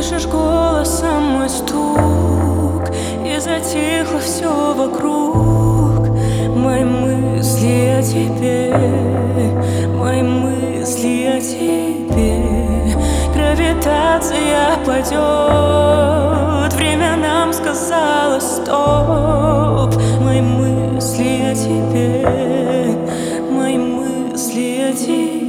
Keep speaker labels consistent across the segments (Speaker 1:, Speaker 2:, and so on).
Speaker 1: слышишь голосом мой стук, и затихло все вокруг. Мои мысли о тебе, мои мысли о тебе. Гравитация падет, время нам сказала стоп. Мои мысли о тебе, мои мысли о тебе.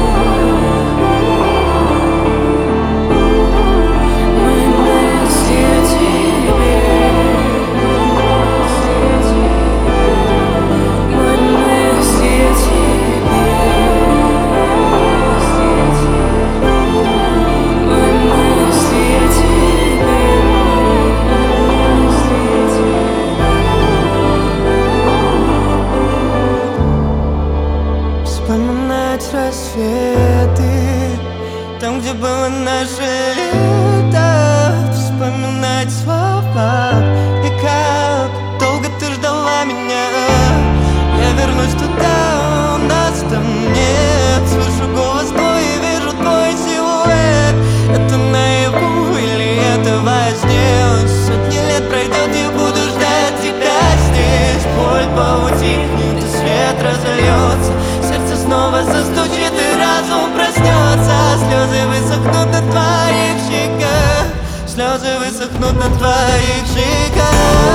Speaker 2: Вспоминать рассветы, там, где было наше лето. Вспоминать слова и как долго ты ждала меня. Я вернусь туда, у нас там нет. Слышу голос твой и вижу твой силуэт. Это наяву или это во сне? Сотни лет пройдет, я буду ждать тебя здесь. Боль поутихнет и свет разольется. Сердце снова застучит и разум проснется. Слезы высохнут на твоих щеках, слезы высохнут на твоих щеках.